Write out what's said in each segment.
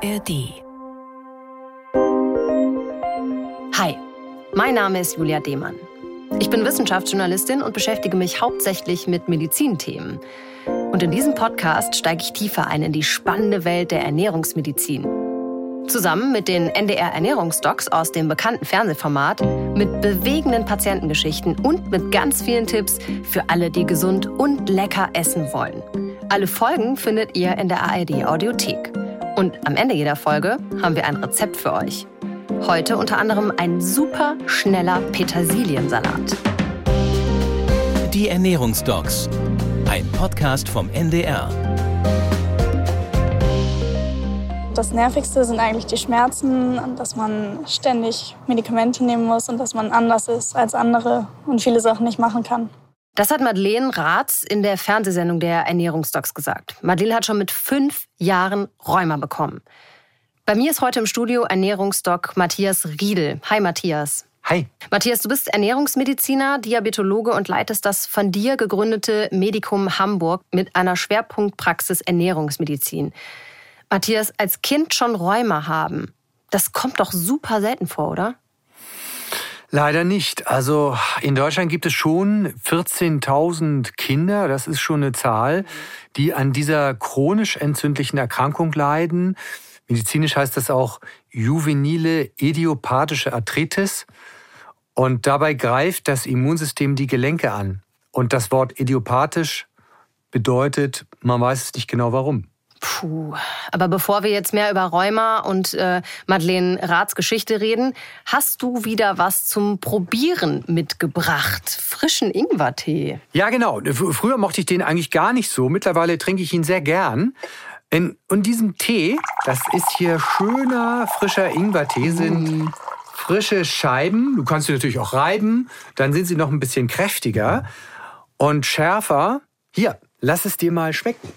ARD. Hi, mein Name ist Julia Demann. Ich bin Wissenschaftsjournalistin und beschäftige mich hauptsächlich mit Medizinthemen. Und in diesem Podcast steige ich tiefer ein in die spannende Welt der Ernährungsmedizin. Zusammen mit den NDR Ernährungsdocs aus dem bekannten Fernsehformat, mit bewegenden Patientengeschichten und mit ganz vielen Tipps für alle, die gesund und lecker essen wollen. Alle Folgen findet ihr in der ARD Audiothek. Und am Ende jeder Folge haben wir ein Rezept für euch. Heute unter anderem ein super schneller Petersiliensalat. Die Ernährungsdocs, ein Podcast vom NDR. Das Nervigste sind eigentlich die Schmerzen, dass man ständig Medikamente nehmen muss und dass man anders ist als andere und viele Sachen nicht machen kann. Das hat Madeleine Raths in der Fernsehsendung der Ernährungsdocs gesagt. Madeleine hat schon mit 5 Jahren Rheuma bekommen. Bei mir ist heute im Studio Ernährungsdoc Matthias Riedel. Hi Matthias. Hi. Matthias, du bist Ernährungsmediziner, Diabetologe und leitest das von dir gegründete Medikum Hamburg mit einer Schwerpunktpraxis Ernährungsmedizin. Matthias, als Kind schon Rheuma haben, das kommt doch super selten vor, oder? Leider nicht. Also in Deutschland gibt es schon 14.000 Kinder, das ist schon eine Zahl, die an dieser chronisch entzündlichen Erkrankung leiden. Medizinisch heißt das auch juvenile idiopathische Arthritis. Und dabei greift das Immunsystem die Gelenke an. Und das Wort idiopathisch bedeutet, man weiß es nicht genau warum. Puh, aber bevor wir jetzt mehr über Rheuma und Madeleine Raths Geschichte reden, hast du wieder was zum Probieren mitgebracht. Frischen Ingwertee. Ja, genau. Früher mochte ich den eigentlich gar nicht so. Mittlerweile trinke ich ihn sehr gern. In diesem Tee, das ist hier schöner, frischer Ingwertee, sind frische Scheiben. Du kannst sie natürlich auch reiben, dann sind sie noch ein bisschen kräftiger und schärfer. Hier, lass es dir mal schmecken.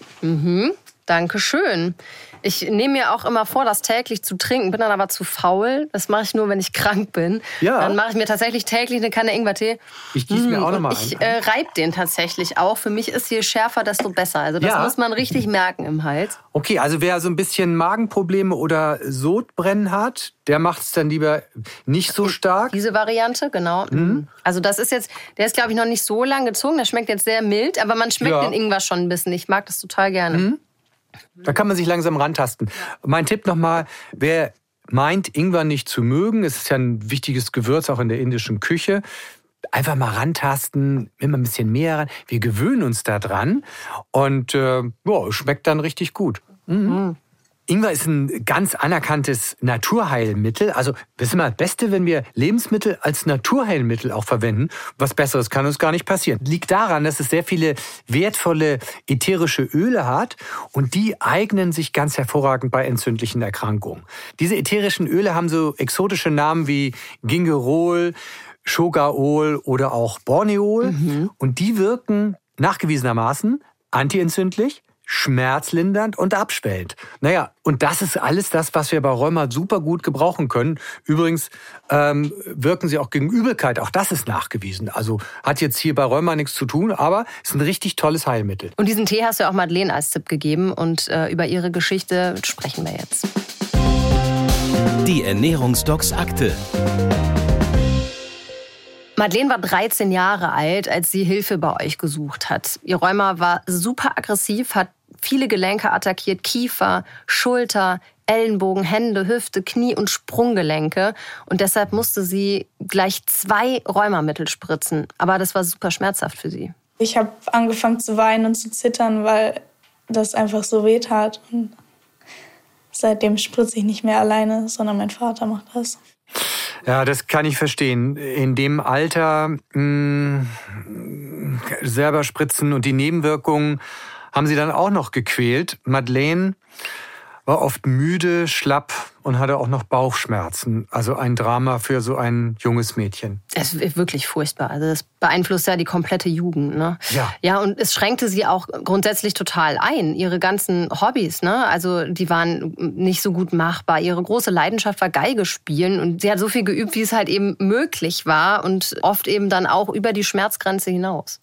Dankeschön. Ich nehme mir auch immer vor, das täglich zu trinken, bin dann aber zu faul. Das mache ich nur, wenn ich krank bin. Ja. Dann mache ich mir tatsächlich täglich eine Kanne Ingwertee. Ich gieße mir auch nochmal ein. Ich reibe den tatsächlich auch. Für mich ist je schärfer, desto besser. Also das muss man richtig merken im Hals. Okay, also wer so ein bisschen Magenprobleme oder Sodbrennen hat, der macht es dann lieber nicht so stark. Diese Variante, genau. Also das ist jetzt, der ist glaube ich noch nicht so lang gezogen. Der schmeckt jetzt sehr mild, aber man schmeckt den Ingwer schon ein bisschen. Ich mag das total gerne. Da kann man sich langsam rantasten. Mein Tipp nochmal, wer meint, Ingwer nicht zu mögen, es ist ja ein wichtiges Gewürz auch in der indischen Küche, einfach mal rantasten, immer ein bisschen mehr ran. Wir gewöhnen uns da dran und schmeckt dann richtig gut. Ingwer ist ein ganz anerkanntes Naturheilmittel. Also das ist immer das Beste, wenn wir Lebensmittel als Naturheilmittel auch verwenden. Was Besseres kann uns gar nicht passieren. Liegt daran, dass es sehr viele wertvolle ätherische Öle hat und die eignen sich ganz hervorragend bei entzündlichen Erkrankungen. Diese ätherischen Öle haben so exotische Namen wie Gingerol, Shogaol oder auch Borneol. Und die wirken nachgewiesenermaßen antientzündlich, schmerzlindernd und abschwellend. Naja, und das ist alles das, was wir bei Rheuma super gut gebrauchen können. Übrigens wirken sie auch gegen Übelkeit. Auch das ist nachgewiesen. Also hat jetzt hier bei Rheuma nichts zu tun, aber ist ein richtig tolles Heilmittel. Und diesen Tee hast du auch Madeleine als Tipp gegeben. Und über ihre Geschichte sprechen wir jetzt. Die Ernährungsdocs Akte. Madeleine war 13 Jahre alt, als sie Hilfe bei euch gesucht hat. Ihr Rheuma war super aggressiv, hat viele Gelenke attackiert, Kiefer, Schulter, Ellenbogen, Hände, Hüfte, Knie und Sprunggelenke. Und deshalb musste sie gleich 2 Rheumamittel spritzen. Aber das war super schmerzhaft für sie. Ich habe angefangen zu weinen und zu zittern, weil das einfach so weh tat. Und seitdem spritze ich nicht mehr alleine, sondern mein Vater macht das. Ja, das kann ich verstehen. In dem Alter selber spritzen und die Nebenwirkungen haben sie dann auch noch gequält. Madeleine war oft müde, schlapp und hatte auch noch Bauchschmerzen. Also ein Drama für so ein junges Mädchen. Es ist wirklich furchtbar. Also das beeinflusst ja die komplette Jugend, ne? Ja, und es schränkte sie auch grundsätzlich total ein. Ihre ganzen Hobbys, ne? Also die waren nicht so gut machbar. Ihre große Leidenschaft war Geige spielen und sie hat so viel geübt, wie es halt eben möglich war und oft eben dann auch über die Schmerzgrenze hinaus.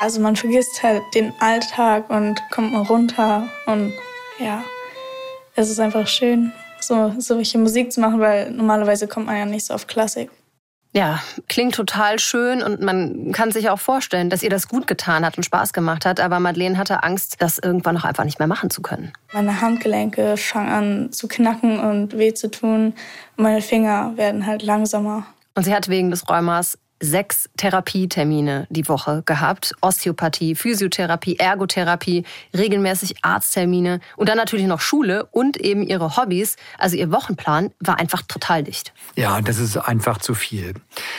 Also man vergisst halt den Alltag und kommt mal runter und ja, es ist einfach schön, so solche Musik zu machen, weil normalerweise kommt man ja nicht so auf Klassik. Ja, klingt total schön und man kann sich auch vorstellen, dass ihr das gut getan hat und Spaß gemacht hat, aber Madeleine hatte Angst, das irgendwann noch einfach nicht mehr machen zu können. Meine Handgelenke fangen an zu knacken und weh zu tun und meine Finger werden halt langsamer. Und sie hat wegen des Rheumas 6 Therapietermine die Woche gehabt. Osteopathie, Physiotherapie, Ergotherapie, regelmäßig Arzttermine und dann natürlich noch Schule und eben ihre Hobbys. Also ihr Wochenplan war einfach total dicht. Ja, das ist einfach zu viel.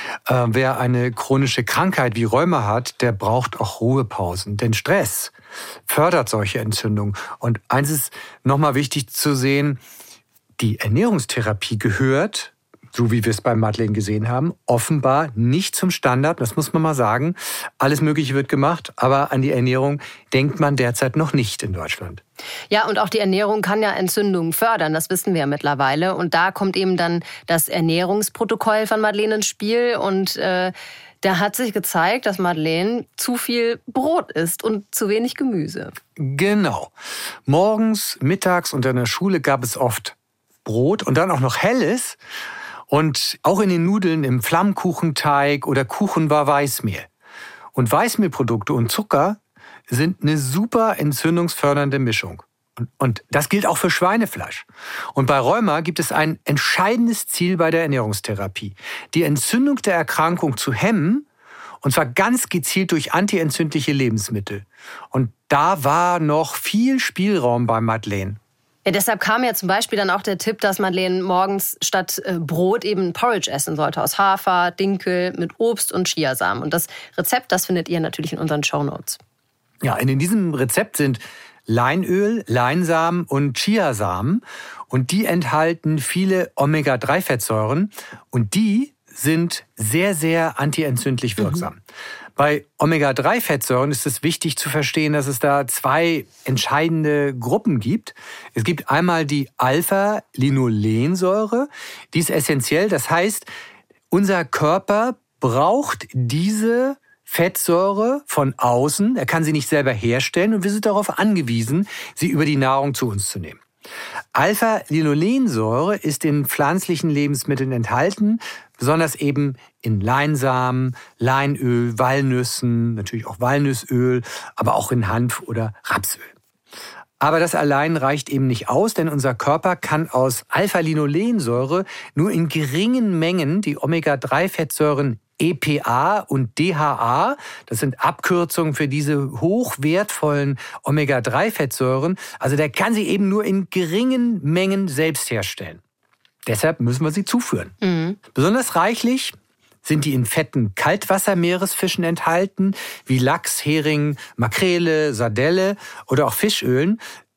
Wer eine chronische Krankheit wie Rheuma hat, der braucht auch Ruhepausen. Denn Stress fördert solche Entzündungen. Und eins ist nochmal wichtig zu sehen, die Ernährungstherapie gehört, so wie wir es bei Madeleine gesehen haben, offenbar nicht zum Standard, das muss man mal sagen. Alles Mögliche wird gemacht, aber an die Ernährung denkt man derzeit noch nicht in Deutschland. Ja, und auch die Ernährung kann ja Entzündungen fördern, das wissen wir ja mittlerweile. Und da kommt eben dann das Ernährungsprotokoll von Madeleine ins Spiel. Und da hat sich gezeigt, dass Madeleine zu viel Brot isst und zu wenig Gemüse. Genau. Morgens, mittags und in der Schule gab es oft Brot und dann auch noch helles. Und auch in den Nudeln im Flammkuchenteig oder Kuchen war Weißmehl. Und Weißmehlprodukte und Zucker sind eine super entzündungsfördernde Mischung. Und das gilt auch für Schweinefleisch. Und bei Rheuma gibt es ein entscheidendes Ziel bei der Ernährungstherapie: die Entzündung der Erkrankung zu hemmen, und zwar ganz gezielt durch antientzündliche Lebensmittel. Und da war noch viel Spielraum bei Madeleine. Ja, deshalb kam ja zum Beispiel dann auch der Tipp, dass Madeleine morgens statt Brot eben Porridge essen sollte aus Hafer, Dinkel mit Obst und Chiasamen. Und das Rezept, das findet ihr natürlich in unseren Shownotes. Ja, in diesem Rezept sind Leinöl, Leinsamen und Chiasamen. Und die enthalten viele Omega-3-Fettsäuren. Und die sind sehr, sehr antientzündlich wirksam. Bei Omega-3-Fettsäuren ist es wichtig zu verstehen, dass es da 2 entscheidende Gruppen gibt. Es gibt einmal die Alpha-Linolensäure, die ist essentiell. Das heißt, unser Körper braucht diese Fettsäure von außen. Er kann sie nicht selber herstellen und wir sind darauf angewiesen, sie über die Nahrung zu uns zu nehmen. Alpha-Linolensäure ist in pflanzlichen Lebensmitteln enthalten, besonders eben in Leinsamen, Leinöl, Walnüssen, natürlich auch Walnussöl, aber auch in Hanf oder Rapsöl. Aber das allein reicht eben nicht aus, denn unser Körper kann aus Alpha-Linolensäure nur in geringen Mengen die Omega-3-Fettsäuren EPA und DHA, das sind Abkürzungen für diese hochwertvollen Omega-3-Fettsäuren, also der kann sie eben nur in geringen Mengen selbst herstellen. Deshalb müssen wir sie zuführen. Besonders reichlich sind die in fetten Kaltwassermeeresfischen enthalten, wie Lachs, Hering, Makrele, Sardelle oder auch Fischölen,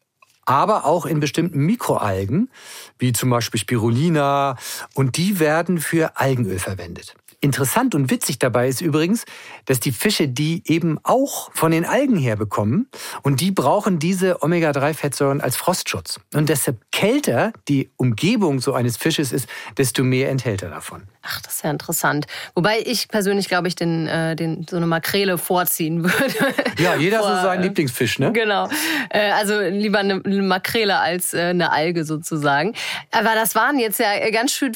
aber auch in bestimmten Mikroalgen, wie zum Beispiel Spirulina, und die werden für Algenöl verwendet. Interessant und witzig dabei ist übrigens, dass die Fische die eben auch von den Algen herbekommen und die brauchen diese Omega-3-Fettsäuren als Frostschutz. Und desto kälter die Umgebung so eines Fisches ist, desto mehr enthält er davon. Ach, das ist ja interessant. Wobei ich persönlich, glaube ich, so eine Makrele vorziehen würde. Ja, jeder so seinen Lieblingsfisch, ne? Genau. Also lieber eine Makrele als eine Alge sozusagen. Aber das waren jetzt ja ganz schön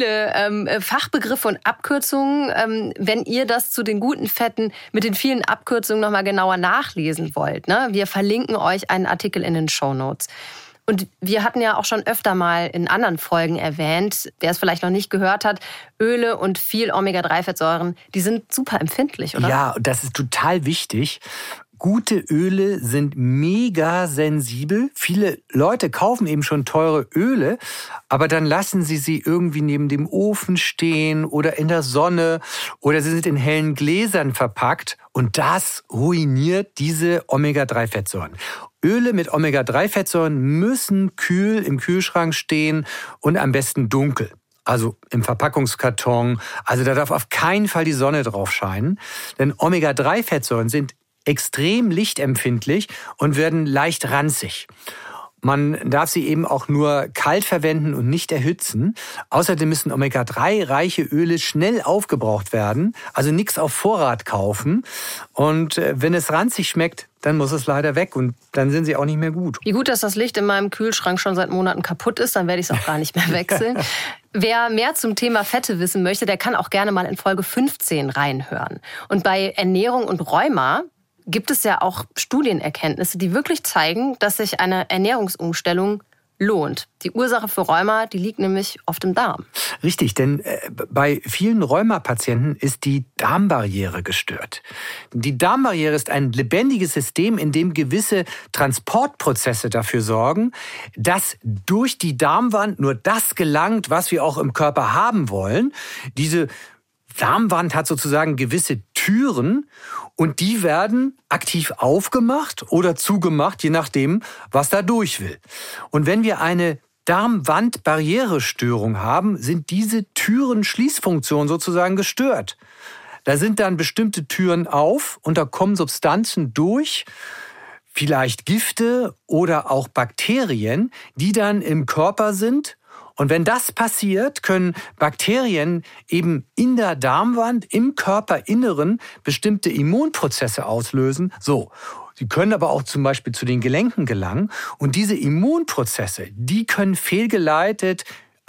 viele Fachbegriffe und Abkürzungen. Wenn ihr das zu den guten Fetten mit den vielen Abkürzungen nochmal genauer nachlesen wollt, ne? Wir verlinken euch einen Artikel in den Shownotes. Und wir hatten ja auch schon öfter mal in anderen Folgen erwähnt, wer es vielleicht noch nicht gehört hat, Öle und viel Omega-3-Fettsäuren, die sind super empfindlich, oder? Ja, das ist total wichtig. Gute Öle sind mega sensibel. Viele Leute kaufen eben schon teure Öle, aber dann lassen sie irgendwie neben dem Ofen stehen oder in der Sonne oder sie sind in hellen Gläsern verpackt und das ruiniert diese Omega-3-Fettsäuren. Öle mit Omega-3-Fettsäuren müssen kühl im Kühlschrank stehen und am besten dunkel. Also im Verpackungskarton. Also da darf auf keinen Fall die Sonne drauf scheinen. Denn Omega-3-Fettsäuren sind extrem lichtempfindlich und werden leicht ranzig. Man darf sie eben auch nur kalt verwenden und nicht erhitzen. Außerdem müssen Omega-3-reiche Öle schnell aufgebraucht werden. Also nichts auf Vorrat kaufen. Und wenn es ranzig schmeckt, dann muss es leider weg und dann sind sie auch nicht mehr gut. Wie gut, dass das Licht in meinem Kühlschrank schon seit Monaten kaputt ist, dann werde ich es auch gar nicht mehr wechseln. Wer mehr zum Thema Fette wissen möchte, der kann auch gerne mal in Folge 15 reinhören. Und bei Ernährung und Rheuma gibt es ja auch Studienerkenntnisse, die wirklich zeigen, dass sich eine Ernährungsumstellung lohnt. Die Ursache für Rheuma, die liegt nämlich oft im Darm. Richtig, denn bei vielen Rheuma-Patienten ist die Darmbarriere gestört. Die Darmbarriere ist ein lebendiges System, in dem gewisse Transportprozesse dafür sorgen, dass durch die Darmwand nur das gelangt, was wir auch im Körper haben wollen. Diese Darmwand hat sozusagen gewisse Türen und die werden aktiv aufgemacht oder zugemacht, je nachdem, was da durch will. Und wenn wir eine Darmwandbarrierestörung haben, sind diese Türenschließfunktionen sozusagen gestört. Da sind dann bestimmte Türen auf und da kommen Substanzen durch, vielleicht Gifte oder auch Bakterien, die dann im Körper sind. Und wenn das passiert, können Bakterien eben in der Darmwand, im Körperinneren bestimmte Immunprozesse auslösen. So, sie können aber auch zum Beispiel zu den Gelenken gelangen. Und diese Immunprozesse, die können fehlgeleitet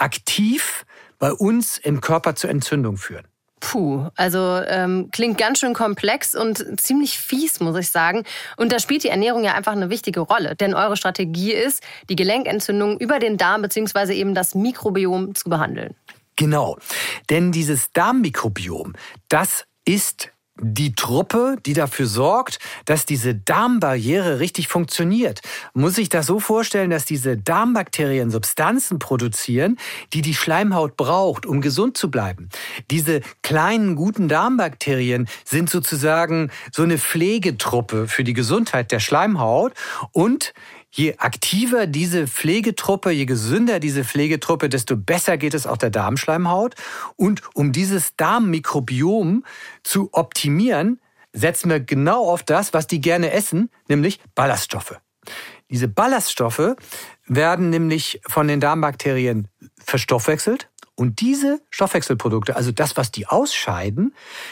aktiv bei uns im Körper zur Entzündung führen. Puh, also klingt ganz schön komplex und ziemlich fies, muss ich sagen. Und da spielt die Ernährung ja einfach eine wichtige Rolle. Denn eure Strategie ist, die Gelenkentzündung über den Darm bzw. eben das Mikrobiom zu behandeln. Genau, denn dieses Darmmikrobiom, das ist die Truppe, die dafür sorgt, dass diese Darmbarriere richtig funktioniert. Man muss sich das so vorstellen, dass diese Darmbakterien Substanzen produzieren, die die Schleimhaut braucht, um gesund zu bleiben. Diese kleinen, guten Darmbakterien sind sozusagen so eine Pflegetruppe für die Gesundheit der Schleimhaut. Und je aktiver diese Pflegetruppe, je gesünder diese Pflegetruppe, desto besser geht es auch der Darmschleimhaut. Und um dieses Darmmikrobiom zu optimieren, setzen wir genau auf das, was die gerne essen, nämlich Ballaststoffe. Diese Ballaststoffe werden nämlich von den Darmbakterien verstoffwechselt. Und diese Stoffwechselprodukte, also das, was die ausscheiden,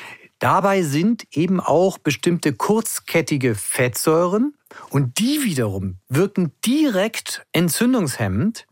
dabei sind eben auch bestimmte kurzkettige Fettsäuren. Und die wiederum wirken direkt entzündungshemmend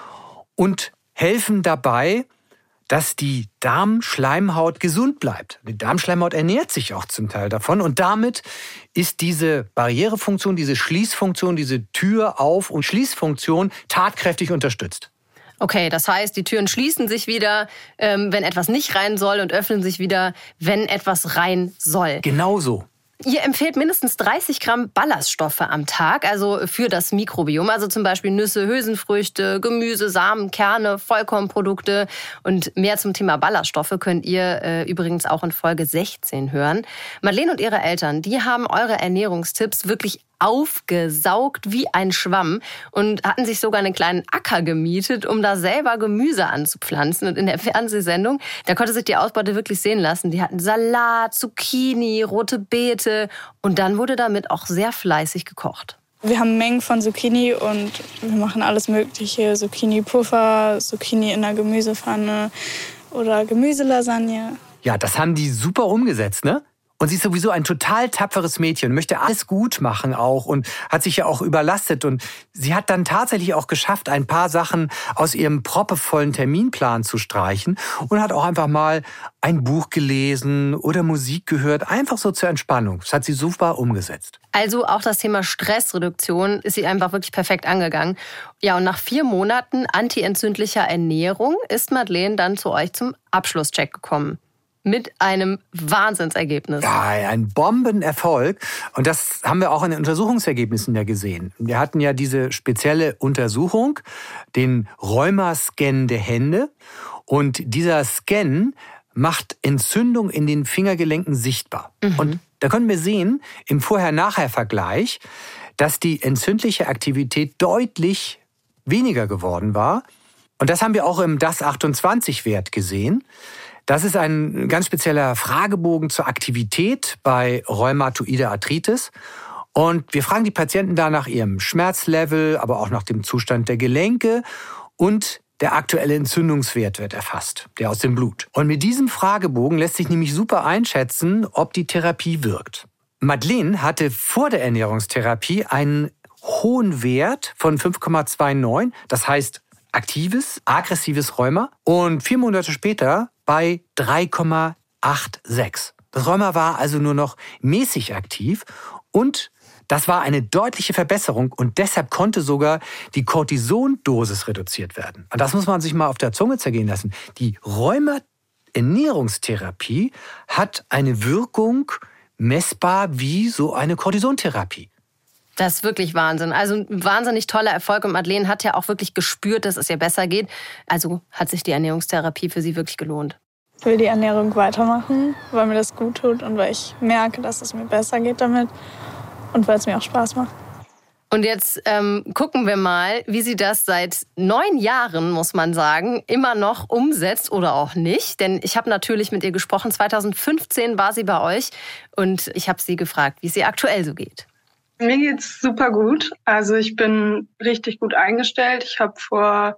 und helfen dabei, dass die Darmschleimhaut gesund bleibt. Die Darmschleimhaut ernährt sich auch zum Teil davon. Und damit ist diese Barrierefunktion, diese Schließfunktion, diese Tür-Auf- und Schließfunktion tatkräftig unterstützt. Okay, das heißt, die Türen schließen sich wieder, wenn etwas nicht rein soll und öffnen sich wieder, wenn etwas rein soll. Genau so. Ihr empfehlt mindestens 30 Gramm Ballaststoffe am Tag, also für das Mikrobiom. Also zum Beispiel Nüsse, Hülsenfrüchte, Gemüse, Samen, Kerne, Vollkornprodukte. Und mehr zum Thema Ballaststoffe könnt ihr übrigens auch in Folge 16 hören. Madeleine und ihre Eltern, die haben eure Ernährungstipps wirklich aufgesaugt wie ein Schwamm und hatten sich sogar einen kleinen Acker gemietet, um da selber Gemüse anzupflanzen. Und in der Fernsehsendung, da konnte sich die Ausbeute wirklich sehen lassen. Die hatten Salat, Zucchini, rote Beete und dann wurde damit auch sehr fleißig gekocht. Wir haben Mengen von Zucchini und wir machen alles Mögliche. Zucchini-Puffer, Zucchini in der Gemüsepfanne oder Gemüselasagne. Ja, das haben die super umgesetzt, ne? Und sie ist sowieso ein total tapferes Mädchen, möchte alles gut machen auch und hat sich ja auch überlastet. Und sie hat dann tatsächlich auch geschafft, ein paar Sachen aus ihrem proppevollen Terminplan zu streichen und hat auch einfach mal ein Buch gelesen oder Musik gehört, einfach so zur Entspannung. Das hat sie super umgesetzt. Also auch das Thema Stressreduktion ist sie einfach wirklich perfekt angegangen. Ja, und nach 4 Monaten antientzündlicher Ernährung ist Madeleine dann zu euch zum Abschlusscheck gekommen. Mit einem Wahnsinnsergebnis. Ja, ein Bombenerfolg. Und das haben wir auch in den Untersuchungsergebnissen ja gesehen. Wir hatten ja diese spezielle Untersuchung, den Rheuma-Scan der Hände. Und dieser Scan macht Entzündung in den Fingergelenken sichtbar. Und da können wir sehen, im Vorher-Nachher-Vergleich, dass die entzündliche Aktivität deutlich weniger geworden war. Und das haben wir auch im DAS28-Wert gesehen. Das ist ein ganz spezieller Fragebogen zur Aktivität bei rheumatoider Arthritis. Und wir fragen die Patienten da nach ihrem Schmerzlevel, aber auch nach dem Zustand der Gelenke und der aktuelle Entzündungswert wird erfasst, der aus dem Blut. Und mit diesem Fragebogen lässt sich nämlich super einschätzen, ob die Therapie wirkt. Madeleine hatte vor der Ernährungstherapie einen hohen Wert von 5,29, das heißt aktives, aggressives Rheuma, und 4 Monate später bei 3,86. Das Rheuma war also nur noch mäßig aktiv und das war eine deutliche Verbesserung und deshalb konnte sogar die Cortisondosis reduziert werden. Und das muss man sich mal auf der Zunge zergehen lassen. Die Rheuma-Ernährungstherapie hat eine Wirkung messbar wie so eine Cortisontherapie. Das ist wirklich Wahnsinn. Also ein wahnsinnig toller Erfolg. Und Madeleine hat ja auch wirklich gespürt, dass es ihr besser geht. Also hat sich die Ernährungstherapie für sie wirklich gelohnt. Ich will die Ernährung weitermachen, weil mir das gut tut und weil ich merke, dass es mir besser geht damit und weil es mir auch Spaß macht. Und jetzt gucken wir mal, wie sie das seit 9 Jahren, muss man sagen, immer noch umsetzt oder auch nicht. Denn ich habe natürlich mit ihr gesprochen. 2015 war sie bei euch und ich habe sie gefragt, wie es ihr aktuell so geht. Mir geht's super gut. Also ich bin richtig gut eingestellt. Ich habe vor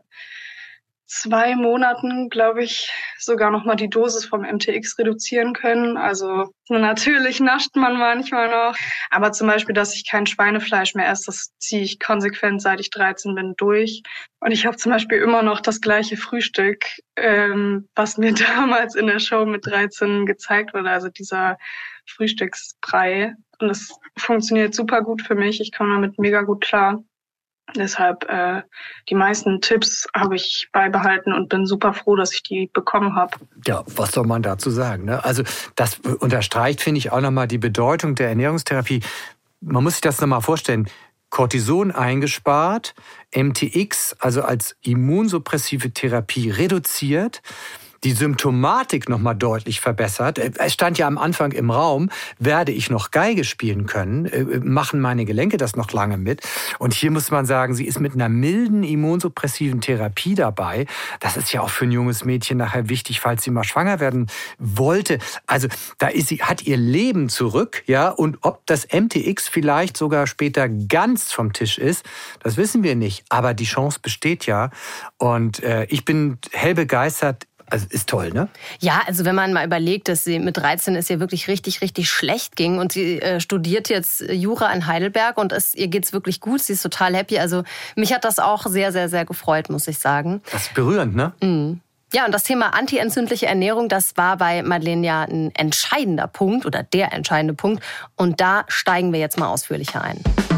2 Monaten, glaube ich, sogar noch mal die Dosis vom MTX reduzieren können. Also natürlich nascht man manchmal noch. Aber zum Beispiel, dass ich kein Schweinefleisch mehr esse, das ziehe ich konsequent, seit ich 13 bin, durch. Und ich habe zum Beispiel immer noch das gleiche Frühstück, was mir damals in der Show mit 13 gezeigt wurde. Also dieser Frühstücksbrei. Und das funktioniert super gut für mich. Ich komme damit mega gut klar. Deshalb die meisten Tipps habe ich beibehalten und bin super froh, dass ich die bekommen habe. Ja, was soll man dazu sagen, ne? Also das unterstreicht, finde ich, auch nochmal die Bedeutung der Ernährungstherapie. Man muss sich das nochmal vorstellen. Cortison eingespart, MTX, also als immunsuppressive Therapie reduziert, die Symptomatik nochmal deutlich verbessert. Es stand ja am Anfang im Raum, werde ich noch Geige spielen können? Machen meine Gelenke das noch lange mit? Und hier muss man sagen, sie ist mit einer milden immunsuppressiven Therapie dabei. Das ist ja auch für ein junges Mädchen nachher wichtig, falls sie mal schwanger werden wollte. Also da ist sie, hat ihr Leben zurück, ja. Und ob das MTX vielleicht sogar später ganz vom Tisch ist, das wissen wir nicht. Aber die Chance besteht ja. Und ich bin hell begeistert. Also ist toll, ne? Ja, also wenn man mal überlegt, dass sie mit 13 es ihr wirklich richtig, richtig schlecht ging und sie studiert jetzt Jura in Heidelberg und ihr geht's wirklich gut, sie ist total happy. Also mich hat das auch sehr, sehr, sehr gefreut, muss ich sagen. Das ist berührend, ne? Mhm. Ja, und das Thema antientzündliche Ernährung, das war bei Madeleine ja ein entscheidender Punkt oder der entscheidende Punkt. Und da steigen wir jetzt mal ausführlicher ein.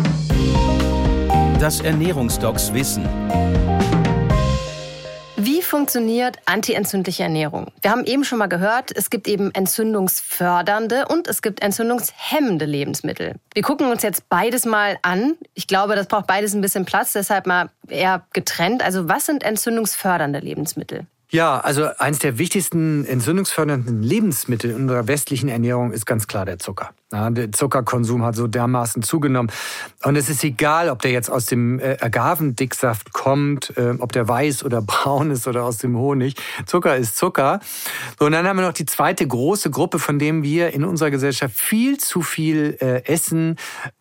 Das Ernährungsdocs Wissen. Wie funktioniert antientzündliche Ernährung? Wir haben eben schon mal gehört, es gibt eben entzündungsfördernde und es gibt entzündungshemmende Lebensmittel. Wir gucken uns jetzt beides mal an. Ich glaube, das braucht beides ein bisschen Platz, deshalb mal eher getrennt. Also was sind entzündungsfördernde Lebensmittel? Ja, also eines der wichtigsten entzündungsfördernden Lebensmittel in unserer westlichen Ernährung ist ganz klar der Zucker. Ja, der Zuckerkonsum hat so dermaßen zugenommen. Und es ist egal, ob der jetzt aus dem Agavendicksaft kommt, ob der weiß oder braun ist oder aus dem Honig. Zucker ist Zucker. So, und dann haben wir noch die zweite große Gruppe, von dem wir in unserer Gesellschaft viel zu viel essen.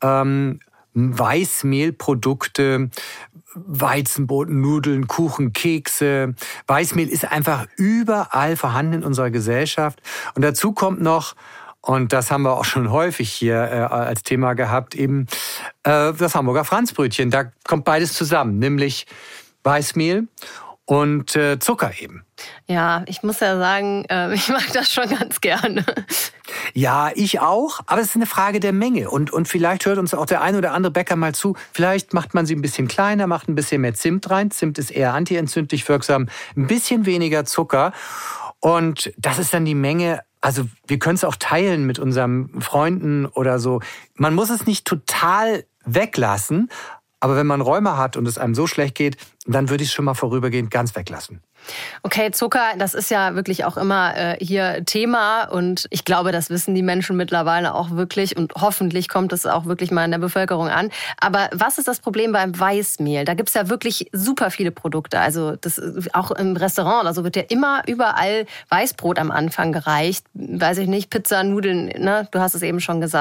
Weißmehlprodukte, Weizenbrot, Nudeln, Kuchen, Kekse. Weißmehl ist einfach überall vorhanden in unserer Gesellschaft. Und dazu kommt noch, und das haben wir auch schon häufig hier als Thema gehabt, eben das Hamburger Franzbrötchen. Da kommt beides zusammen, nämlich Weißmehl und Zucker eben. Ja, ich muss ja sagen, ich mag das schon ganz gerne. Ja, ich auch, aber es ist eine Frage der Menge. Und vielleicht hört uns auch der ein oder andere Bäcker mal zu. Vielleicht macht man sie ein bisschen kleiner, macht ein bisschen mehr Zimt rein. Zimt ist eher antientzündlich wirksam, ein bisschen weniger Zucker. Und das ist dann die Menge. Also wir können es auch teilen mit unseren Freunden oder so. Man muss es nicht total weglassen. Aber wenn man Rheuma hat und es einem so schlecht geht, dann würde ich es schon mal vorübergehend ganz weglassen. Okay, Zucker, das ist ja wirklich auch immer hier Thema und ich glaube, das wissen die Menschen mittlerweile auch wirklich und hoffentlich kommt es auch wirklich mal in der Bevölkerung an. Aber was ist das Problem beim Weißmehl? Da gibt es ja wirklich super viele Produkte. Also das auch im Restaurant, also wird ja immer überall Weißbrot am Anfang gereicht. Weiß ich nicht, Pizza, Nudeln, ne? Du hast es eben schon gesagt.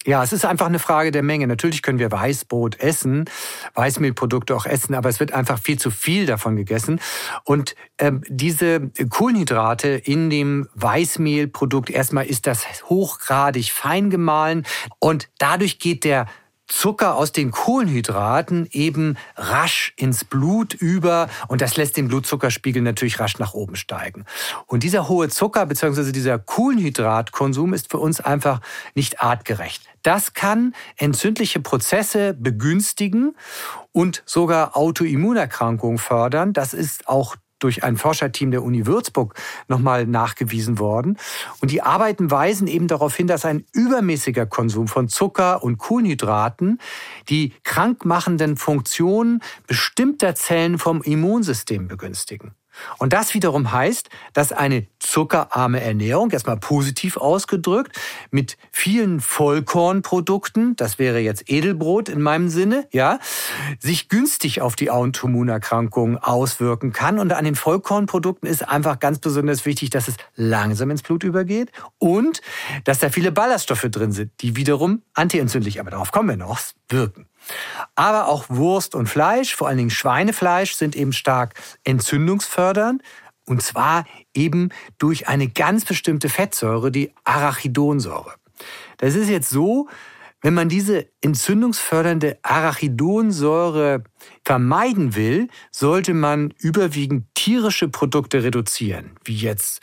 Ja, es ist einfach eine Frage der Menge. Natürlich können wir Weißbrot essen, Weißmehlprodukte auch essen, aber es wird einfach viel zu viel davon gegessen. Und diese Kohlenhydrate in dem Weißmehlprodukt, erstmal ist das hochgradig fein gemahlen und dadurch geht der Zucker aus den Kohlenhydraten eben rasch ins Blut über und das lässt den Blutzuckerspiegel natürlich rasch nach oben steigen. Und dieser hohe Zucker bzw. dieser Kohlenhydratkonsum ist für uns einfach nicht artgerecht. Das kann entzündliche Prozesse begünstigen und sogar Autoimmunerkrankungen fördern. Das ist auch durch ein Forscherteam der Uni Würzburg nochmal nachgewiesen worden. Und die Arbeiten weisen eben darauf hin, dass ein übermäßiger Konsum von Zucker und Kohlenhydraten die krankmachenden Funktionen bestimmter Zellen vom Immunsystem begünstigen. Und das wiederum heißt, dass eine zuckerarme Ernährung, erstmal positiv ausgedrückt, mit vielen Vollkornprodukten, das wäre jetzt Edelbrot in meinem Sinne, ja, sich günstig auf die Autoimmunerkrankungen auswirken kann. Und an den Vollkornprodukten ist einfach ganz besonders wichtig, dass es langsam ins Blut übergeht und dass da viele Ballaststoffe drin sind, die wiederum antientzündlich, aber darauf kommen wir noch, wirken. Aber auch Wurst und Fleisch, vor allen Dingen Schweinefleisch, sind eben stark entzündungsfördernd. Und zwar eben durch eine ganz bestimmte Fettsäure, die Arachidonsäure. Das ist jetzt so, wenn man diese entzündungsfördernde Arachidonsäure vermeiden will, sollte man überwiegend tierische Produkte reduzieren. Wie jetzt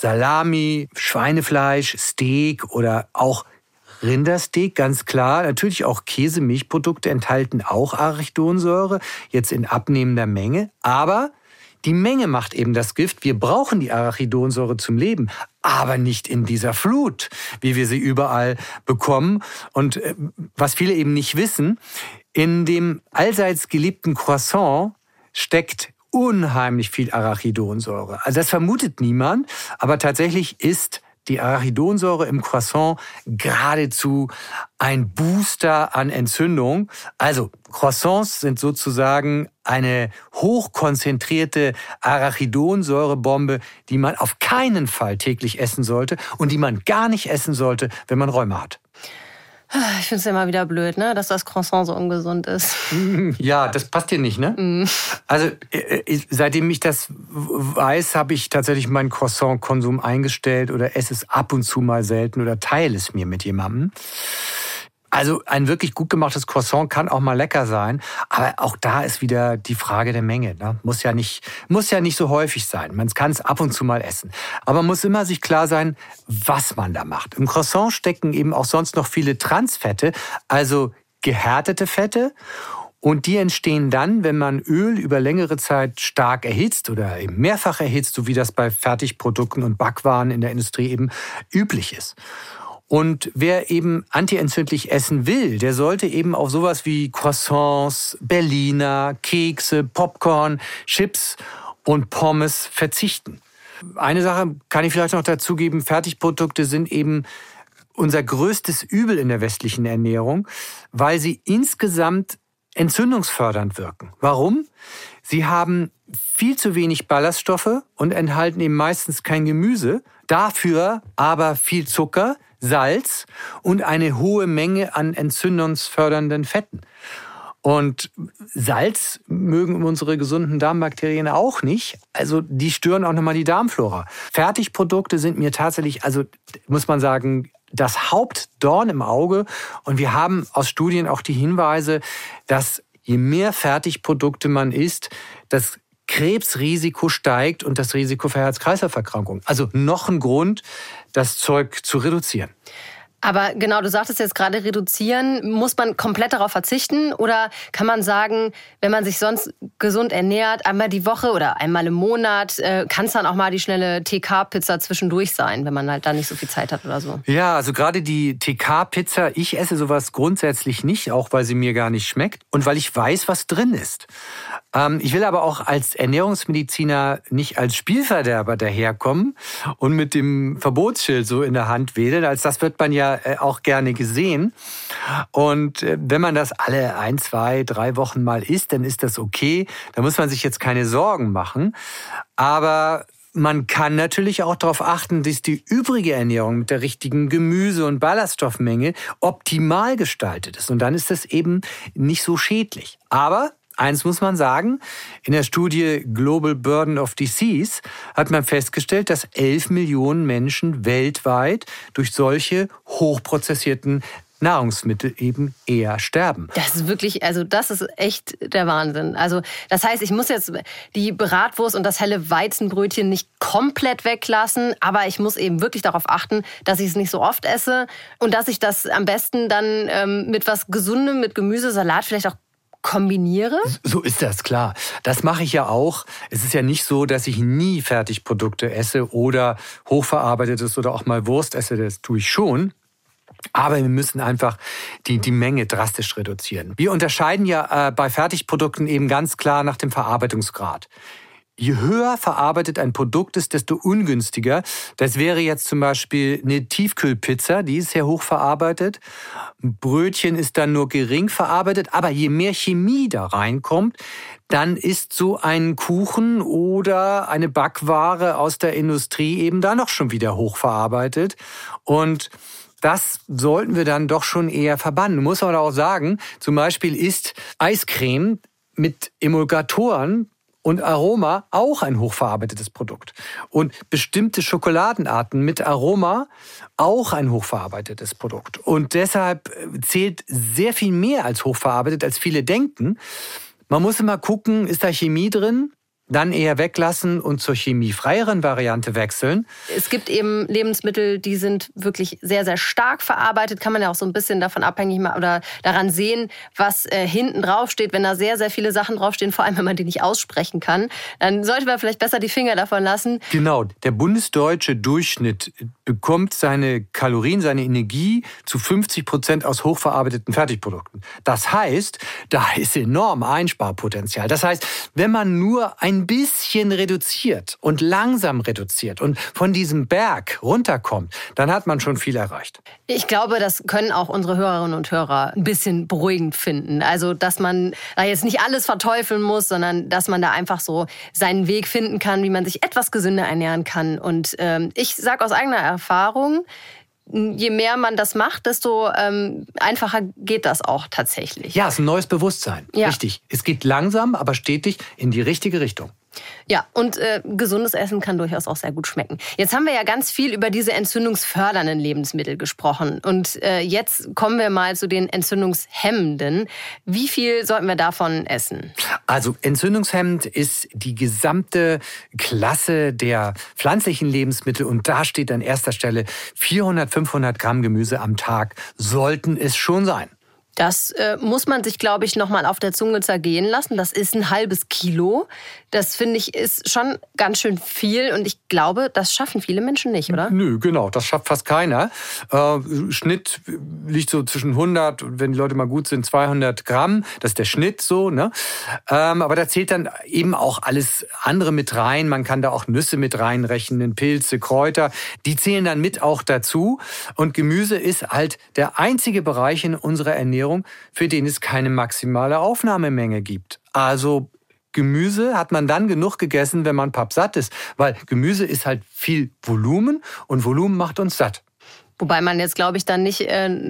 Salami, Schweinefleisch, Steak oder auch Rindersteak, ganz klar. Natürlich auch Käse, Milchprodukte enthalten auch Arachidonsäure, jetzt in abnehmender Menge. Aber die Menge macht eben das Gift. Wir brauchen die Arachidonsäure zum Leben, aber nicht in dieser Flut, wie wir sie überall bekommen. Und was viele eben nicht wissen, in dem allseits geliebten Croissant steckt unheimlich viel Arachidonsäure. Also das vermutet niemand, aber tatsächlich ist die Arachidonsäure im Croissant geradezu ein Booster an Entzündung. Also Croissants sind sozusagen eine hochkonzentrierte Arachidonsäurebombe, die man auf keinen Fall täglich essen sollte und die man gar nicht essen sollte, wenn man Rheuma hat. Ich finde es ja immer wieder blöd, ne, dass das Croissant so ungesund ist. Ja, das passt dir nicht, ne? Mm. Also seitdem ich das weiß, habe ich tatsächlich meinen Croissant-Konsum eingestellt oder esse es ab und zu mal selten oder teile es mir mit jemandem. Also ein wirklich gut gemachtes Croissant kann auch mal lecker sein, aber auch da ist wieder die Frage der Menge. Ne? Muss ja nicht so häufig sein. Man kann es ab und zu mal essen. Aber man muss immer sich klar sein, was man da macht. Im Croissant stecken eben auch sonst noch viele Transfette, also gehärtete Fette. Und die entstehen dann, wenn man Öl über längere Zeit stark erhitzt oder eben mehrfach erhitzt, so wie das bei Fertigprodukten und Backwaren in der Industrie eben üblich ist. Und wer eben antientzündlich essen will, der sollte eben auf sowas wie Croissants, Berliner, Kekse, Popcorn, Chips und Pommes verzichten. Eine Sache kann ich vielleicht noch dazugeben, Fertigprodukte sind eben unser größtes Übel in der westlichen Ernährung, weil sie insgesamt entzündungsfördernd wirken. Warum? Sie haben viel zu wenig Ballaststoffe und enthalten eben meistens kein Gemüse, dafür aber viel Zucker, Salz und eine hohe Menge an entzündungsfördernden Fetten. Und Salz mögen unsere gesunden Darmbakterien auch nicht. Also die stören auch nochmal die Darmflora. Fertigprodukte sind mir tatsächlich, also muss man sagen, das Hauptdorn im Auge. Und wir haben aus Studien auch die Hinweise, dass je mehr Fertigprodukte man isst, das Krebsrisiko steigt und das Risiko für Herz-Kreislauf-Erkrankungen. Also noch ein Grund, das Zeug zu reduzieren. Aber genau, du sagtest jetzt gerade reduzieren. Muss man komplett darauf verzichten? Oder kann man sagen, wenn man sich sonst gesund ernährt, einmal die Woche oder einmal im Monat, kann es dann auch mal die schnelle TK-Pizza zwischendurch sein, wenn man halt da nicht so viel Zeit hat oder so? Ja, also gerade die TK-Pizza, ich esse sowas grundsätzlich nicht, auch weil sie mir gar nicht schmeckt und weil ich weiß, was drin ist. Ich will aber auch als Ernährungsmediziner nicht als Spielverderber daherkommen und mit dem Verbotsschild so in der Hand wedeln. Als das wird man ja auch gerne gesehen. Und wenn man das alle 1, 2, 3 Wochen mal isst, dann ist das okay. Da muss man sich jetzt keine Sorgen machen. Aber man kann natürlich auch darauf achten, dass die übrige Ernährung mit der richtigen Gemüse- und Ballaststoffmenge optimal gestaltet ist. Und dann ist das eben nicht so schädlich. Aber eins muss man sagen, in der Studie Global Burden of Disease hat man festgestellt, dass 11 Millionen Menschen weltweit durch solche hochprozessierten Nahrungsmittel eben eher sterben. Das ist wirklich, also das ist echt der Wahnsinn. Also das heißt, ich muss jetzt die Bratwurst und das helle Weizenbrötchen nicht komplett weglassen, aber ich muss eben wirklich darauf achten, dass ich es nicht so oft esse und dass ich das am besten dann mit was Gesundem, mit Gemüse, Salat vielleicht auch kombiniere? So ist das, klar. Das mache ich ja auch. Es ist ja nicht so, dass ich nie Fertigprodukte esse oder hochverarbeitetes oder auch mal Wurst esse. Das tue ich schon. Aber wir müssen einfach die Menge drastisch reduzieren. Wir unterscheiden ja bei Fertigprodukten eben ganz klar nach dem Verarbeitungsgrad. Je höher verarbeitet ein Produkt ist, desto ungünstiger. Das wäre jetzt zum Beispiel eine Tiefkühlpizza, die ist sehr hoch verarbeitet. Ein Brötchen ist dann nur gering verarbeitet. Aber je mehr Chemie da reinkommt, dann ist so ein Kuchen oder eine Backware aus der Industrie eben da noch schon wieder hoch verarbeitet. Und das sollten wir dann doch schon eher verbannen. Muss man auch sagen, zum Beispiel ist Eiscreme mit Emulgatoren und Aroma auch ein hochverarbeitetes Produkt. Und bestimmte Schokoladenarten mit Aroma auch ein hochverarbeitetes Produkt. Und deshalb zählt sehr viel mehr als hochverarbeitet, als viele denken. Man muss immer gucken, ist da Chemie drin? Dann eher weglassen und zur chemiefreieren Variante wechseln. Es gibt eben Lebensmittel, die sind wirklich sehr, sehr stark verarbeitet. Kann man ja auch so ein bisschen davon abhängig machen oder daran sehen, was hinten drauf steht. Wenn da sehr, sehr viele Sachen draufstehen, vor allem wenn man die nicht aussprechen kann, dann sollte man vielleicht besser die Finger davon lassen. Genau, der bundesdeutsche Durchschnitt bekommt seine Kalorien, seine Energie zu 50% aus hochverarbeiteten Fertigprodukten. Das heißt, da ist enorm Einsparpotenzial. Das heißt, wenn man nur ein bisschen reduziert und langsam reduziert und von diesem Berg runterkommt, dann hat man schon viel erreicht. Ich glaube, das können auch unsere Hörerinnen und Hörer ein bisschen beruhigend finden. Also, dass man da jetzt nicht alles verteufeln muss, sondern dass man da einfach so seinen Weg finden kann, wie man sich etwas gesünder ernähren kann. Und ich sage aus eigener Erfahrung, je mehr man das macht, desto einfacher geht das auch tatsächlich. Ja, es ist ein neues Bewusstsein. Ja. Richtig. Es geht langsam, aber stetig in die richtige Richtung. Ja, und gesundes Essen kann durchaus auch sehr gut schmecken. Jetzt haben wir ja ganz viel über diese entzündungsfördernden Lebensmittel gesprochen. Und jetzt kommen wir mal zu den entzündungshemmenden. Wie viel sollten wir davon essen? Also entzündungshemmend ist die gesamte Klasse der pflanzlichen Lebensmittel. Und da steht an erster Stelle 400, 500 Gramm Gemüse am Tag sollten es schon sein. Das muss man sich, glaube ich, noch mal auf der Zunge zergehen lassen. Das ist ein halbes Kilo. Das, finde ich, ist schon ganz schön viel. Und ich glaube, das schaffen viele Menschen nicht, oder? Nö, genau. Das schafft fast keiner. Schnitt liegt so zwischen 100 und wenn die Leute mal gut sind, 200 Gramm. Das ist der Schnitt so, ne? Aber da zählt dann eben auch alles andere mit rein. Man kann da auch Nüsse mit reinrechnen, Pilze, Kräuter. Die zählen dann mit auch dazu. Und Gemüse ist halt der einzige Bereich in unserer Ernährung, für den es keine maximale Aufnahmemenge gibt. Also Gemüse hat man dann genug gegessen, wenn man pappsatt ist. Weil Gemüse ist halt viel Volumen und Volumen macht uns satt. Wobei man jetzt, glaube ich, dann nicht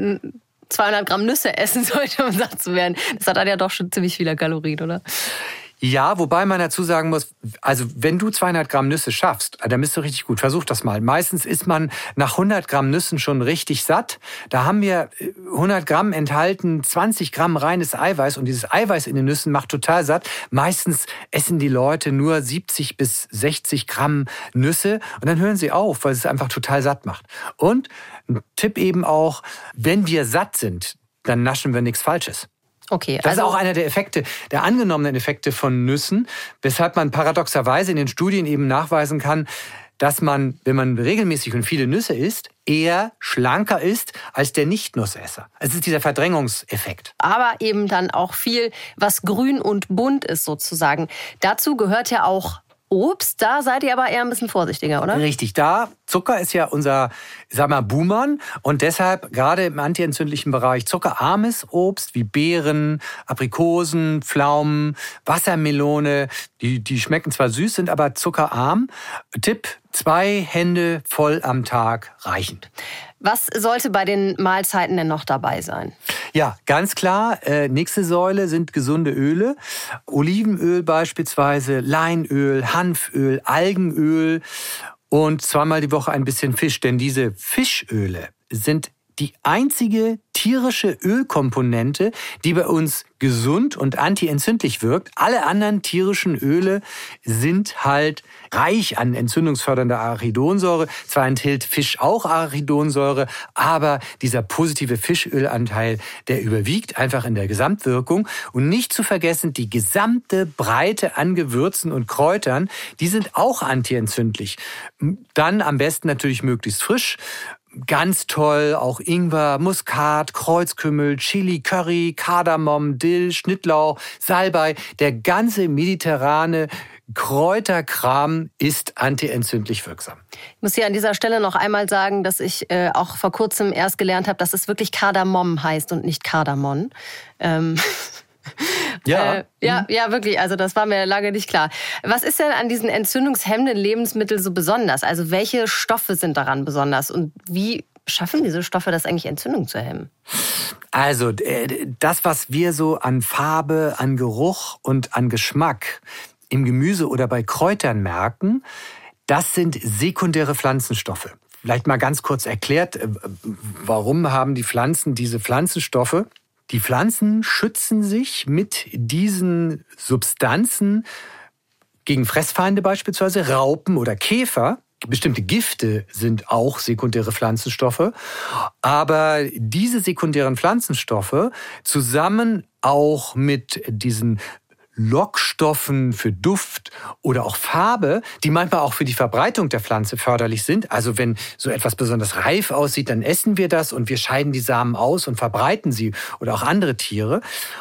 200 Gramm Nüsse essen sollte, um satt zu werden. Das hat dann ja doch schon ziemlich viele Kalorien, oder? Ja, wobei man dazu sagen muss, also wenn du 200 Gramm Nüsse schaffst, dann bist du richtig gut. Versuch das mal. Meistens ist man nach 100 Gramm Nüssen schon richtig satt. Da haben wir 100 Gramm enthalten, 20 Gramm reines Eiweiß. Und dieses Eiweiß in den Nüssen macht total satt. Meistens essen die Leute nur 70 bis 60 Gramm Nüsse. Und dann hören sie auf, weil es einfach total satt macht. Und ein Tipp eben auch, wenn wir satt sind, dann naschen wir nichts Falsches. Okay, das ist auch einer der Effekte, der angenommenen Effekte von Nüssen, weshalb man paradoxerweise in den Studien eben nachweisen kann, dass man, wenn man regelmäßig und viele Nüsse isst, eher schlanker ist als der Nicht-Nussesser. Es ist dieser Verdrängungseffekt. Aber eben dann auch viel, was grün und bunt ist sozusagen. Dazu gehört ja auch Obst, da seid ihr aber eher ein bisschen vorsichtiger, oder? Richtig, Zucker ist ja unser, Buhmann und deshalb gerade im antientzündlichen Bereich zuckerarmes Obst wie Beeren, Aprikosen, Pflaumen, Wassermelone, die schmecken zwar süß, sind aber zuckerarm. Tipp, 2 Hände voll am Tag reichen. Was sollte bei den Mahlzeiten denn noch dabei sein? Ja, ganz klar. Nächste Säule sind gesunde Öle. Olivenöl beispielsweise, Leinöl, Hanföl, Algenöl und 2-mal die Woche ein bisschen Fisch. Denn diese Fischöle sind die einzige tierische Ölkomponente, die bei uns gesund und antientzündlich wirkt. Alle anderen tierischen Öle sind halt reich an entzündungsfördernder Arachidonsäure. Zwar enthält Fisch auch Arachidonsäure, aber dieser positive Fischölanteil, der überwiegt einfach in der Gesamtwirkung. Und nicht zu vergessen, die gesamte Breite an Gewürzen und Kräutern, die sind auch antientzündlich. Dann am besten natürlich möglichst frisch. Ganz toll, auch Ingwer, Muskat, Kreuzkümmel, Chili, Curry, Kardamom, Dill, Schnittlauch, Salbei. Der ganze mediterrane Kräuterkram ist antientzündlich wirksam. Ich muss hier an dieser Stelle noch einmal sagen, dass ich auch vor kurzem erst gelernt habe, dass es wirklich Kardamom heißt und nicht Kardamom. Ja. Ja, wirklich. Also das war mir lange nicht klar. Was ist denn an diesen entzündungshemmenden Lebensmitteln so besonders? Also welche Stoffe sind daran besonders? Und wie schaffen diese Stoffe das eigentlich, Entzündung zu hemmen? Also das, was wir so an Farbe, an Geruch und an Geschmack im Gemüse oder bei Kräutern merken, das sind sekundäre Pflanzenstoffe. Vielleicht mal ganz kurz erklärt, warum haben die Pflanzen diese Pflanzenstoffe? Die Pflanzen schützen sich mit diesen Substanzen gegen Fressfeinde beispielsweise, Raupen oder Käfer. Bestimmte Gifte sind auch sekundäre Pflanzenstoffe. Aber diese sekundären Pflanzenstoffe zusammen auch mit diesen Lockstoffen für Duft oder auch Farbe, die manchmal auch für die Verbreitung der Pflanze förderlich sind. Also wenn so etwas besonders reif aussieht, dann essen wir das und wir scheiden die Samen aus und verbreiten sie oder auch andere Tiere.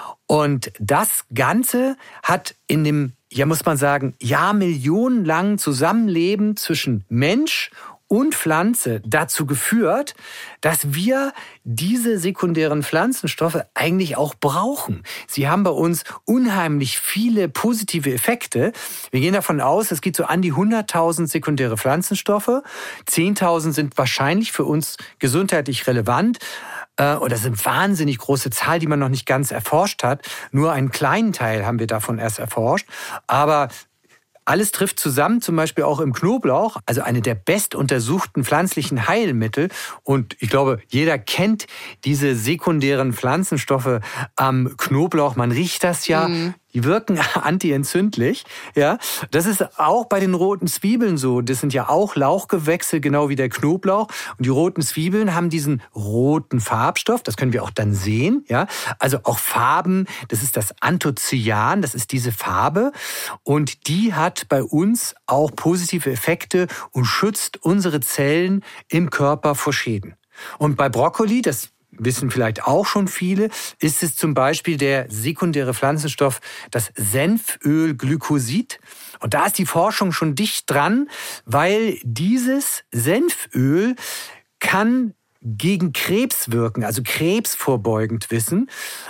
Und das Ganze hat in dem, muss man sagen, jahrmillionenlangen Zusammenleben zwischen Mensch und Pflanze dazu geführt, dass wir diese sekundären Pflanzenstoffe eigentlich auch brauchen. Sie haben bei uns unheimlich viele positive Effekte. Wir gehen davon aus, es gibt so an die 100.000 sekundäre Pflanzenstoffe. 10.000 sind wahrscheinlich für uns gesundheitlich relevant. Und das sind wahnsinnig große Zahl, die man noch nicht ganz erforscht hat. Nur einen kleinen Teil haben wir davon erst erforscht. Aber alles trifft zusammen, zum Beispiel auch im Knoblauch, also eine der bestuntersuchten pflanzlichen Heilmittel. Und ich glaube, jeder kennt diese sekundären Pflanzenstoffe am Knoblauch. Man riecht das ja. Die wirken antientzündlich. Ja, das ist auch bei den roten Zwiebeln so. Das sind ja auch Lauchgewächse, genau wie der Knoblauch. Und die roten Zwiebeln haben diesen roten Farbstoff. Das können wir auch dann sehen. Ja, also auch Farben. Das ist das Anthocyan. Das ist diese Farbe. Und die hat bei uns auch positive Effekte und schützt unsere Zellen im Körper vor Schäden. Und bei Brokkoli, das wissen vielleicht auch schon viele, ist es zum Beispiel der sekundäre Pflanzenstoff, das Senfölglykosid. Und da ist die Forschung schon dicht dran, weil dieses Senföl kann gegen Krebs wirken, also krebsvorbeugend wissen.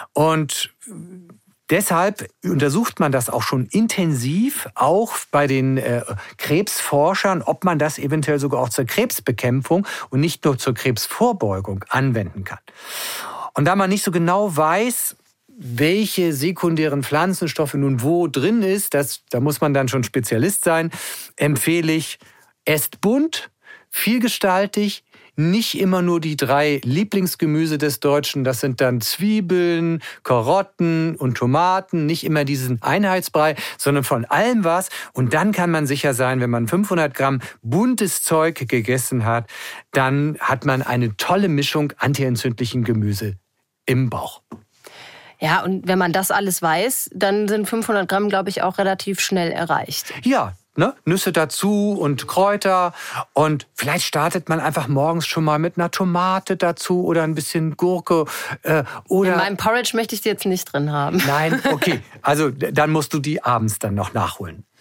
Und deshalb untersucht man das auch schon intensiv, auch bei den Krebsforschern, ob man das eventuell sogar auch zur Krebsbekämpfung und nicht nur zur Krebsvorbeugung anwenden kann. Und da man nicht so genau weiß, welche sekundären Pflanzenstoffe nun wo drin ist, da muss man dann schon Spezialist sein, empfehle ich, esst bunt, vielgestaltig, nicht immer nur die 3 Lieblingsgemüse des Deutschen, das sind dann Zwiebeln, Karotten und Tomaten, nicht immer diesen Einheitsbrei, sondern von allem was. Und dann kann man sicher sein, wenn man 500 Gramm buntes Zeug gegessen hat, dann hat man eine tolle Mischung antientzündlichen Gemüse im Bauch. Ja, und wenn man das alles weiß, dann sind 500 Gramm, glaube ich, auch relativ schnell erreicht. Ja, Nüsse dazu und Kräuter und vielleicht startet man einfach morgens schon mal mit einer Tomate dazu oder ein bisschen Gurke. Oder in meinem Porridge möchte ich die jetzt nicht drin haben. Nein, okay. Also dann musst du die abends dann noch nachholen.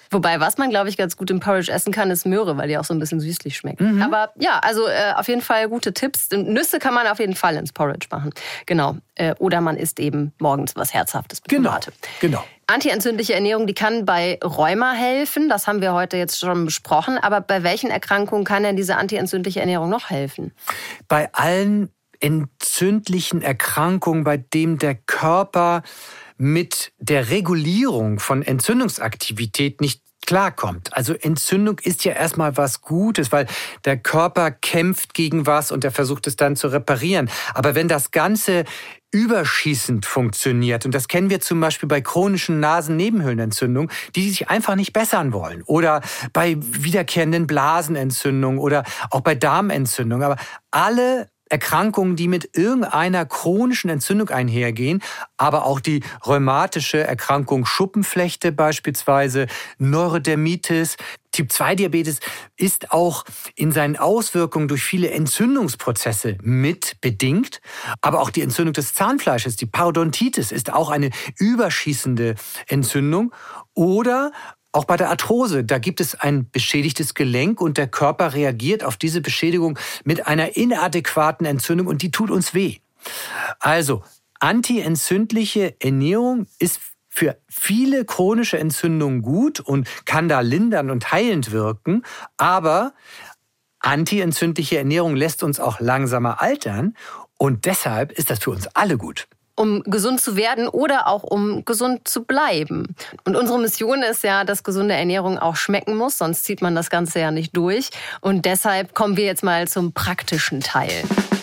Wobei, was man, glaube ich, ganz gut im Porridge essen kann, ist Möhre, weil die auch so ein bisschen süßlich schmeckt. Aber ja, also auf jeden Fall gute Tipps. Nüsse kann man auf jeden Fall ins Porridge machen. Genau. Oder man isst eben morgens was Herzhaftes mit Tomate. Genau. Antientzündliche Ernährung, die kann bei Rheuma helfen. Das haben wir heute jetzt schon besprochen. Aber bei welchen Erkrankungen kann denn diese antientzündliche Ernährung noch helfen? Bei allen entzündlichen Erkrankungen, bei denen der Körper mit der Regulierung von Entzündungsaktivität nicht klarkommt. Also Entzündung ist ja erstmal was Gutes, weil der Körper kämpft gegen was und er versucht es dann zu reparieren. Aber wenn das Ganze überschießend funktioniert, und das kennen wir zum Beispiel bei chronischen Nasennebenhöhlenentzündungen, die sich einfach nicht bessern wollen, oder bei wiederkehrenden Blasenentzündungen oder auch bei Darmentzündungen. Aber alle Erkrankungen, die mit irgendeiner chronischen Entzündung einhergehen, aber auch die rheumatische Erkrankung Schuppenflechte beispielsweise, Neurodermitis, Typ-2-Diabetes ist auch in seinen Auswirkungen durch viele Entzündungsprozesse mit bedingt. Aber auch die Entzündung des Zahnfleisches, die Parodontitis, ist auch eine überschießende Entzündung. Oder auch bei der Arthrose, da gibt es ein beschädigtes Gelenk und der Körper reagiert auf diese Beschädigung mit einer inadäquaten Entzündung und die tut uns weh. Also, antientzündliche Ernährung ist für viele chronische Entzündungen gut und kann da lindernd und heilend wirken, aber antientzündliche Ernährung lässt uns auch langsamer altern und deshalb ist das für uns alle gut. Um gesund zu werden oder auch um gesund zu bleiben. Und unsere Mission ist ja, dass gesunde Ernährung auch schmecken muss, sonst zieht man das Ganze ja nicht durch. Und deshalb kommen wir jetzt mal zum praktischen Teil.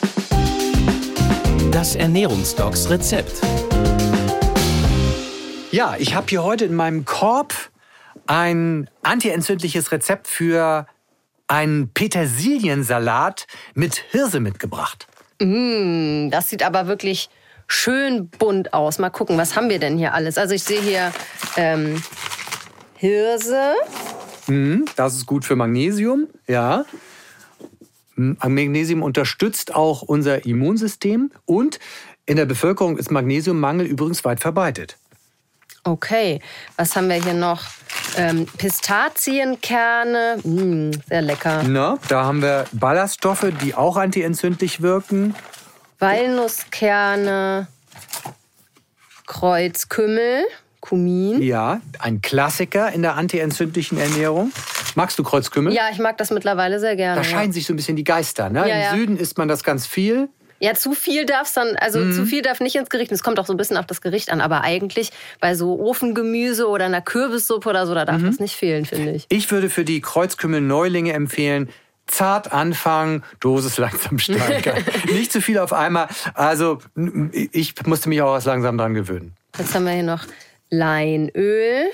Das Ernährungsdocs Rezept. Ja, ich habe hier heute in meinem Korb ein antientzündliches Rezept für einen Petersiliensalat mit Hirse mitgebracht. Das sieht aber wirklich schön bunt aus. Mal gucken, was haben wir denn hier alles? Also ich sehe hier Hirse. Das ist gut für Magnesium, ja. Magnesium unterstützt auch unser Immunsystem und in der Bevölkerung ist Magnesiummangel übrigens weit verbreitet. Okay, was haben wir hier noch? Pistazienkerne, sehr lecker. Na, da haben wir Ballaststoffe, die auch antientzündlich wirken. Walnusskerne, Kreuzkümmel, Kumin. Ja, ein Klassiker in der antientzündlichen Ernährung. Magst du Kreuzkümmel? Ja, ich mag das mittlerweile sehr gerne. Da scheiden sich so ein bisschen die Geister. Ne? Ja, Im Süden isst man das ganz viel. Ja, zu viel darf's dann, zu viel darf nicht ins Gericht. Es kommt auch so ein bisschen auf das Gericht an. Aber eigentlich bei so Ofengemüse oder einer Kürbissuppe oder so, da darf das nicht fehlen, finde ich. Ich würde für die Kreuzkümmel-Neulinge empfehlen, zart anfangen, Dosis langsam steigern. Nicht zu viel auf einmal. Also ich musste mich auch erst langsam dran gewöhnen. Jetzt haben wir hier noch Leinöl.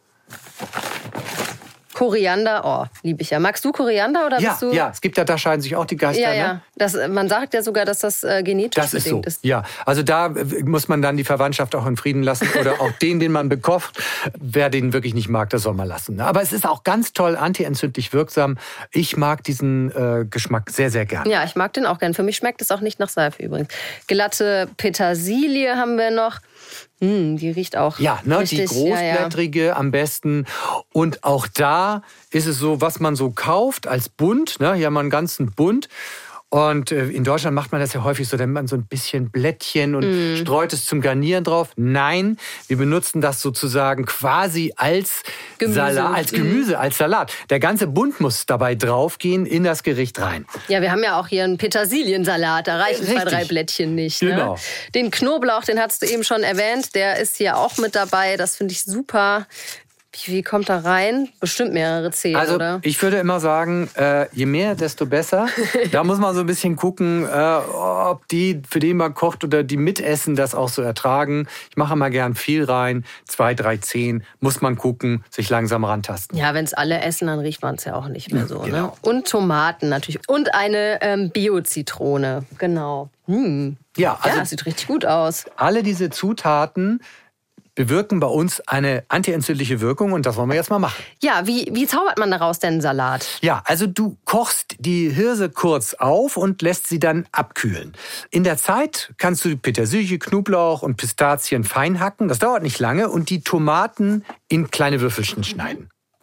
Koriander, oh, liebe ich ja. Magst du Koriander oder bist du? Ja, es gibt da scheiden sich auch die Geister. Ja. Ne? Man sagt ja sogar, dass das genetisch das ist bedingt so. ist. Ja, also da muss man dann die Verwandtschaft auch in Frieden lassen oder auch den man bekocht. Wer den wirklich nicht mag, das soll man lassen. Aber es ist auch ganz toll, antientzündlich wirksam. Ich mag diesen Geschmack sehr, sehr gern. Ja, ich mag den auch gern. Für mich schmeckt es auch nicht nach Seife übrigens. Glatte Petersilie haben wir noch. Die riecht auch richtig. Die großblättrige am besten. Und auch da ist es so, was man so kauft als Bund. Ne? Hier haben wir einen ganzen Bund. Und in Deutschland macht man das ja häufig so, dann man so ein bisschen Blättchen und streut es zum Garnieren drauf. Nein, wir benutzen das sozusagen quasi als Salat, als Gemüse, als Salat. Der ganze Bund muss dabei draufgehen in das Gericht rein. Ja, wir haben ja auch hier einen Petersiliensalat, da reichen 2, 3 Blättchen nicht. Genau. Ne? Den Knoblauch, den hast du eben schon erwähnt, der ist hier auch mit dabei. Das finde ich super. Wie kommt da rein? Bestimmt mehrere Zehen, also, oder? Ich würde immer sagen, je mehr, desto besser. Da muss man so ein bisschen gucken, ob die, für den man kocht oder die mitessen, das auch so ertragen. Ich mache immer gern viel rein. 2, 3 Zehen. Muss man gucken, sich langsam rantasten. Ja, wenn es alle essen, dann riecht man es ja auch nicht mehr so. Genau. Ne? Und Tomaten natürlich. Und eine Bio-Zitrone. Genau. Ja, also das sieht richtig gut aus. alle diese Zutaten bewirken bei uns eine antientzündliche Wirkung und das wollen wir jetzt mal machen. Ja, wie zaubert man daraus denn einen Salat? Ja, also du kochst die Hirse kurz auf und lässt sie dann abkühlen. In der Zeit kannst du Petersilie, Knoblauch und Pistazien fein hacken. Das dauert nicht lange und die Tomaten in kleine Würfelchen schneiden.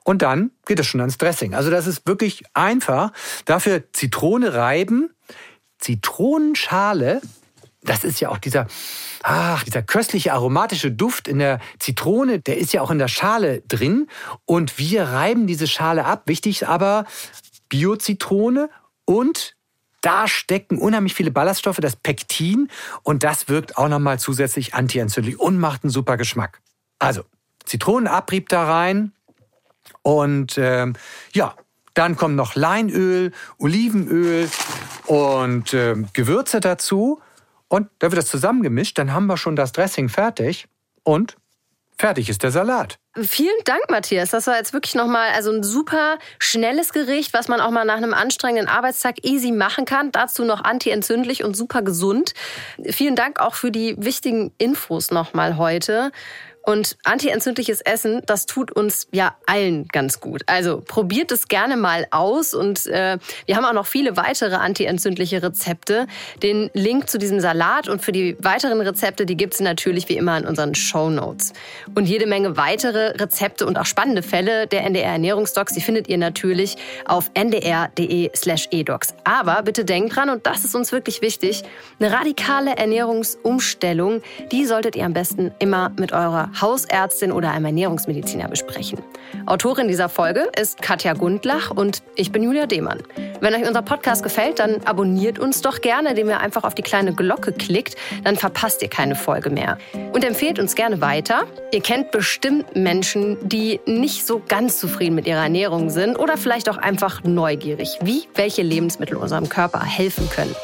Und dann geht es schon ans Dressing. Also das ist wirklich einfach. Dafür Zitrone reiben, Zitronenschale. Das ist ja auch dieser köstliche aromatische Duft in der Zitrone, der ist ja auch in der Schale drin. Und wir reiben diese Schale ab. Wichtig ist aber Bio-Zitrone und da stecken unheimlich viele Ballaststoffe, das Pektin. Und das wirkt auch nochmal zusätzlich antientzündlich und macht einen super Geschmack. Also Zitronenabrieb da rein und dann kommen noch Leinöl, Olivenöl und Gewürze dazu. Und da wird das zusammengemischt, dann haben wir schon das Dressing fertig und fertig ist der Salat. Vielen Dank, Matthias. Das war jetzt wirklich nochmal ein super schnelles Gericht, was man auch mal nach einem anstrengenden Arbeitstag easy machen kann. Dazu noch antientzündlich und super gesund. Vielen Dank auch für die wichtigen Infos nochmal heute. Und antientzündliches Essen, das tut uns ja allen ganz gut. Also probiert es gerne mal aus und wir haben auch noch viele weitere antientzündliche Rezepte. Den Link zu diesem Salat und für die weiteren Rezepte, die gibt's natürlich wie immer in unseren Shownotes. Und jede Menge weitere Rezepte und auch spannende Fälle der NDR Ernährungsdocs, die findet ihr natürlich auf ndr.de/edocs. Aber bitte denkt dran, und das ist uns wirklich wichtig, eine radikale Ernährungsumstellung, die solltet ihr am besten immer mit eurer Hausärztin oder einem Ernährungsmediziner besprechen. Autorin dieser Folge ist Katja Gundlach und ich bin Julia Demann. Wenn euch unser Podcast gefällt, dann abonniert uns doch gerne, indem ihr einfach auf die kleine Glocke klickt, dann verpasst ihr keine Folge mehr. Und empfehlt uns gerne weiter. Ihr kennt bestimmt Menschen, die nicht so ganz zufrieden mit ihrer Ernährung sind oder vielleicht auch einfach neugierig, wie welche Lebensmittel unserem Körper helfen können.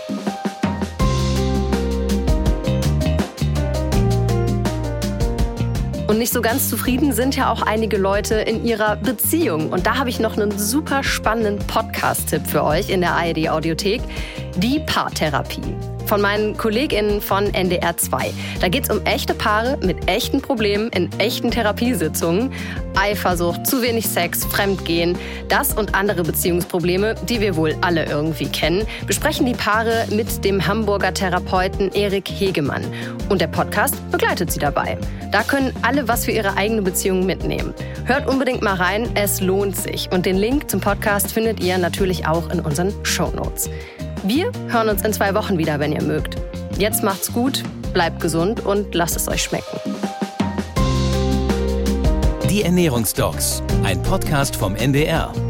Und nicht so ganz zufrieden sind ja auch einige Leute in ihrer Beziehung. Und da habe ich noch einen super spannenden Podcast-Tipp für euch in der ARD-Audiothek. Die Paartherapie. Von meinen KollegInnen von NDR 2. Da geht es um echte Paare mit echten Problemen in echten Therapiesitzungen. Eifersucht, zu wenig Sex, Fremdgehen, das und andere Beziehungsprobleme, die wir wohl alle irgendwie kennen, besprechen die Paare mit dem Hamburger Therapeuten Erik Hegemann. Und der Podcast begleitet sie dabei. Da können alle was für ihre eigene Beziehung mitnehmen. Hört unbedingt mal rein, es lohnt sich. Und den Link zum Podcast findet ihr natürlich auch in unseren Shownotes. Wir hören uns in 2 Wochen wieder, wenn ihr mögt. Jetzt macht's gut, bleibt gesund und lasst es euch schmecken. Die Ernährungsdocs, ein Podcast vom NDR.